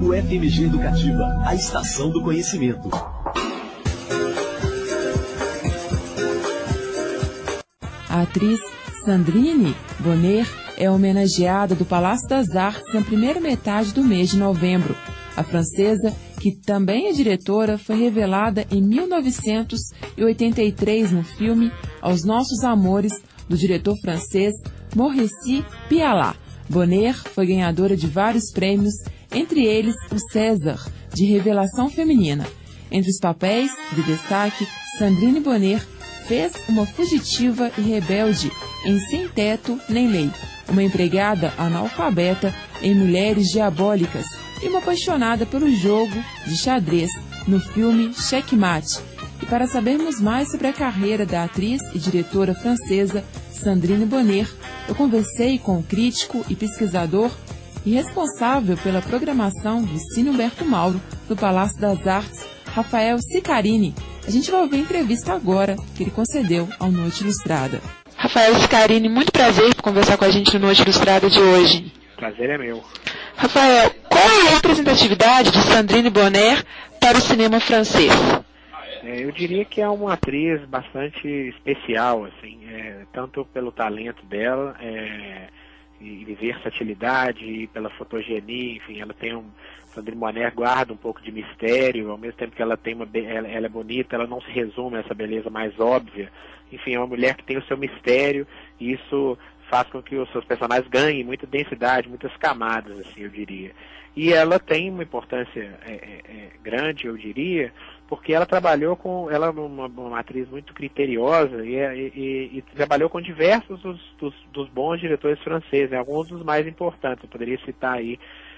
UFMG Educativa, a estação do conhecimento. A atriz Sandrine Bonnaire é homenageada do Palácio das Artes na primeira metade do mês de novembro. A francesa, que também é diretora, foi revelada em 1983 no filme Aos Nossos Amores, do diretor francês Maurice Pialat. Bonnaire foi ganhadora de vários prêmios, entre eles o César, de revelação feminina. Entre os papéis de destaque, Sandrine Bonnaire fez uma fugitiva e rebelde em Sem Teto Nem Lei, uma empregada analfabeta em Mulheres Diabólicas e uma apaixonada pelo jogo de xadrez no filme Checkmate. E para sabermos mais sobre a carreira da atriz e diretora francesa Sandrine Bonnaire, eu conversei com o crítico e pesquisador e responsável pela programação do Cine Humberto Mauro do Palácio das Artes, Rafael Sicarini. A gente vai ouvir a entrevista agora que ele concedeu ao Noite Ilustrada. Rafael Sicarini, muito prazer por conversar com a gente no Noite Ilustrada de hoje. Prazer é meu. Rafael, qual é a representatividade de Sandrine Bonnaire para o cinema francês? Eu diria que é uma atriz bastante especial, assim, tanto pelo talento dela e versatilidade, e pela fotogenia, enfim, ela tem Sandrine Bonnaire guarda um pouco de mistério, ao mesmo tempo que ela é bonita, ela não se resume a essa beleza mais óbvia. Enfim, é uma mulher que tem o seu mistério, e isso faz com que os seus personagens ganhem muita densidade, muitas camadas, assim, eu diria. E ela tem uma importância grande, eu diria, porque ela trabalhou ela é uma atriz muito criteriosa e trabalhou com diversos dos bons diretores franceses, alguns dos mais importantes. Eu poderia citar aí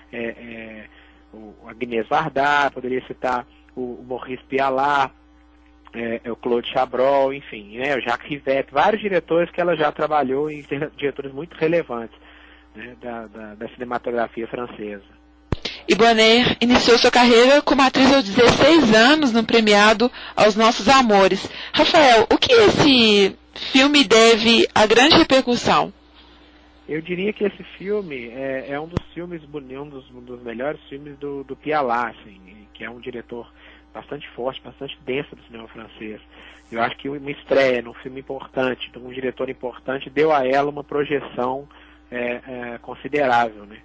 o Agnès Varda, poderia citar o Maurice Pialat, o Claude Chabrol, enfim, o Jacques Rivette, vários diretores que ela já trabalhou e diretores muito relevantes, né, da cinematografia francesa. E Bonnaire iniciou sua carreira como atriz aos 16 anos no premiado Aos Nossos Amores. Rafael, o que esse filme deve à grande repercussão? Eu diria que esse filme é um dos filmes, um dos melhores filmes do Pialat, assim, que é um diretor bastante forte, bastante denso do cinema francês. Eu acho que uma estreia num filme importante, de um diretor importante, deu a ela uma projeção considerável, né?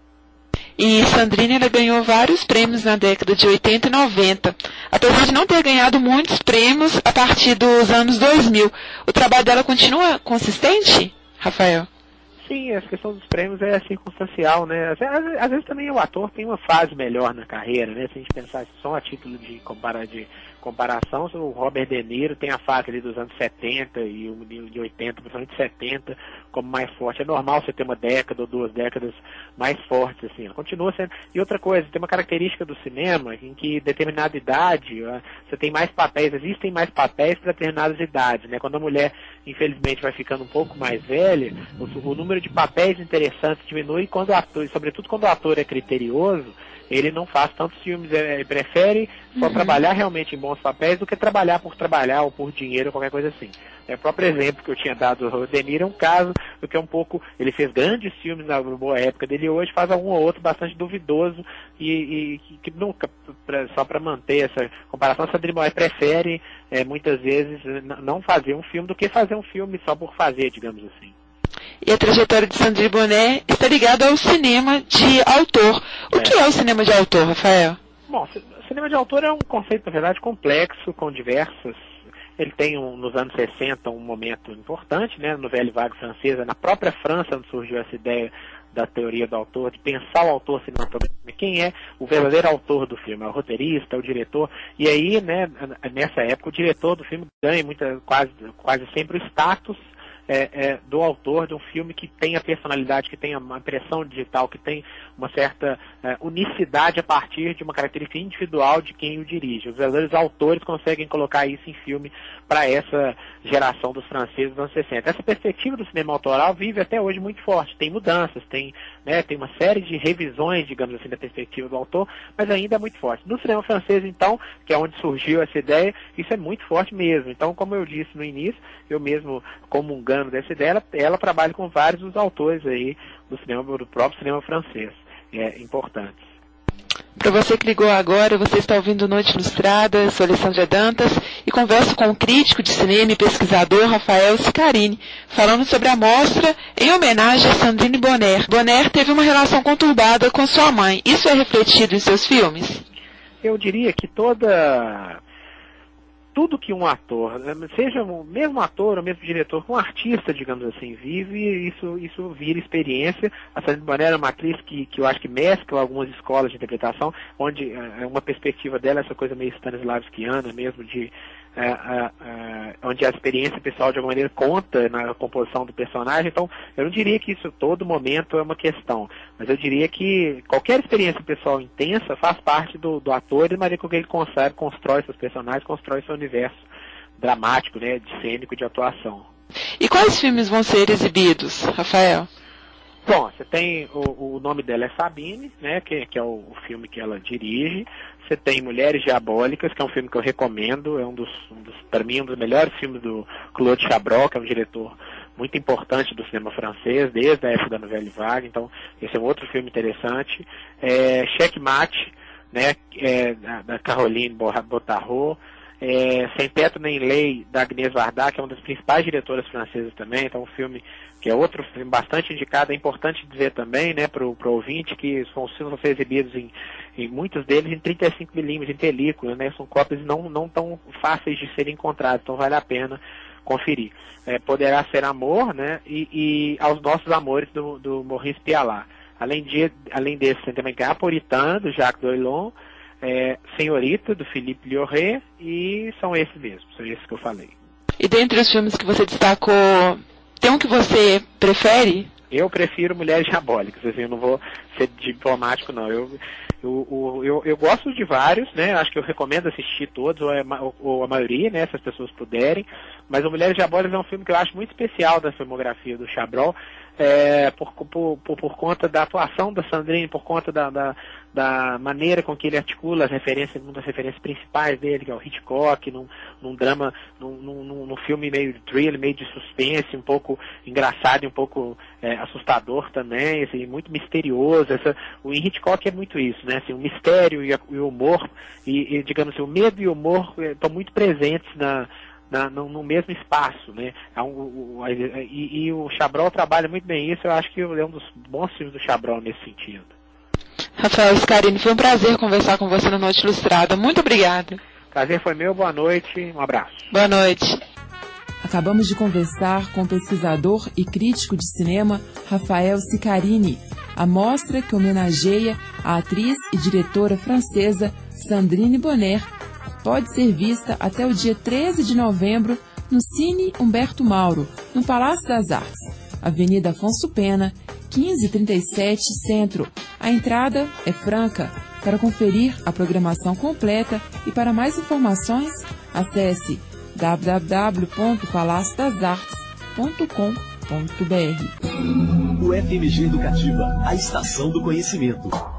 E Sandrine ela ganhou vários prêmios na década de 80 e 90. Apesar de não ter ganhado muitos prêmios a partir dos anos 2000, o trabalho dela continua consistente, Rafael? Sim, a questão dos prêmios é circunstancial, né? Às vezes também o ator tem uma fase melhor na carreira, né? Se a gente pensar só a título de comparação, o Robert De Niro tem a fase ali dos anos 70 e o de 80, principalmente 70, como mais forte. É normal você ter uma década ou 2 décadas mais fortes, assim. Continua sendo. E outra coisa, tem uma característica do cinema em que determinada idade, você tem mais papéis, existem mais papéis para determinadas idades, né? Quando a mulher, infelizmente, vai ficando um pouco mais velha, o número de papéis interessantes diminui quando o ator, sobretudo quando o ator é criterioso, ele não faz tantos filmes, ele prefere só trabalhar realmente em bons papéis do que trabalhar por trabalhar ou por dinheiro ou qualquer coisa assim. O próprio exemplo que eu tinha dado do Robert De Niro é um caso do que é um pouco, ele fez grandes filmes na boa época dele, hoje faz algum ou outro bastante duvidoso e que nunca, só para manter essa comparação, a Sandrine Bonnaire prefere muitas vezes não fazer um filme do que fazer um filme só por fazer, digamos assim. E a trajetória de Sandrine Bonnaire está ligada ao cinema de autor. O que é o cinema de autor, Rafael? Bom, o cinema de autor é um conceito, na verdade, complexo, com diversas... Ele tem, nos anos 60, um momento importante, né, no Velho Vague francesa, na própria França, onde surgiu essa ideia da teoria do autor, de pensar o autor cinematográfico. Quem é o verdadeiro autor do filme? É o roteirista, é o diretor. E aí, né, nessa época, o diretor do filme ganha quase sempre o status do autor de um filme que tem a personalidade, que tem uma impressão digital, que tem uma certa unicidade a partir de uma característica individual de quem o dirige. Os verdadeiros autores conseguem colocar isso em filme para essa geração dos franceses dos anos 60. Essa perspectiva do cinema autoral vive até hoje muito forte. Tem mudanças, tem uma série de revisões, digamos assim, da perspectiva do autor, mas ainda é muito forte. No cinema francês, então, que é onde surgiu essa ideia, isso é muito forte mesmo. Então, como eu disse no início, eu mesmo comungando dessa ideia, ela trabalha com vários dos autores aí do próprio cinema francês, importantes. Para você que ligou agora, você está ouvindo Noite Ilustrada, sou Alessandra Dantas e converso com o crítico de cinema e pesquisador Rafael Scarini, falando sobre a mostra em homenagem a Sandrine Bonnaire. Bonnaire teve uma relação conturbada com sua mãe. Isso é refletido em seus filmes? Eu diria que tudo que um ator, seja o mesmo ator ou mesmo diretor, um artista, digamos assim, vive, isso vira experiência. A Sandrine Bonnaire é uma atriz que eu acho que mescla algumas escolas de interpretação, onde uma perspectiva dela, essa coisa meio stanislavskiana mesmo, onde a experiência pessoal de alguma maneira conta na composição do personagem. Então, eu não diria que isso todo momento é uma questão, mas eu diria que qualquer experiência pessoal intensa faz parte do ator, de maneira com que ele constrói seus personagens, constrói seu universo dramático, né, de cênico, de atuação. E quais filmes vão ser exibidos, Rafael? Bom, você tem o nome dela é Sabine, né, que é o filme que ela dirige. Você tem Mulheres Diabólicas, que é um filme que eu recomendo, é para mim, um dos melhores filmes do Claude Chabrol, que é um diretor muito importante do cinema francês, desde a época da Nouvelle Vague. Então, esse é um outro filme interessante. Checkmate, né, da Caroline Botarrot. Sem Teto Nem Lei, da Agnès Varda, que é uma das principais diretoras francesas também. Então, um filme que é outro filme bastante indicado. É importante dizer também, né, para o ouvinte, que vão ser exibidos em muitos deles em 35mm, em película, né? São cópias não tão fáceis de serem encontradas, então vale a pena conferir. Poderá Ser Amor, né? E Aos Nossos Amores, do Maurice Pialat. Além desse, tem também A Puritã, do Jacques Doillon, Senhorita, do Philippe Lioré, e são esses mesmos, são esses que eu falei. E dentre os filmes que você destacou, tem um que você prefere? Eu prefiro Mulheres Diabólicas, assim, eu não vou ser diplomático, não. Eu gosto de vários, né? Acho que eu recomendo assistir todos, ou a maioria, né? Se as pessoas puderem. Mas o Mulheres Diabólicas é um filme que eu acho muito especial da filmografia do Chabrol, por conta da atuação da Sandrine, por conta da maneira com que ele articula uma das referências principais dele, que é o Hitchcock, num drama, num filme meio de thriller, meio de suspense, um pouco engraçado e um pouco assustador também, assim, muito misterioso. O Hitchcock é muito isso, né? Assim, o mistério e o humor, e digamos assim, o medo e o humor estão muito presentes no mesmo espaço, né? E o Chabrol trabalha muito bem isso. Eu acho que é um dos bons filmes do Chabrol nesse sentido. Rafael Scarini, foi um prazer conversar com você no Noite Ilustrada. Muito obrigada. Prazer foi meu, boa noite, um abraço. Boa noite. Acabamos de conversar com o pesquisador e crítico de cinema Rafael Scarini. A mostra que homenageia a atriz e diretora francesa Sandrine Bonnaire pode ser vista até o dia 13 de novembro no Cine Humberto Mauro, no Palácio das Artes, Avenida Afonso Pena, 1537 Centro. A entrada é franca. Para conferir a programação completa e para mais informações, acesse www.palaciodasartes.com.br. O FMG Educativa, a estação do conhecimento.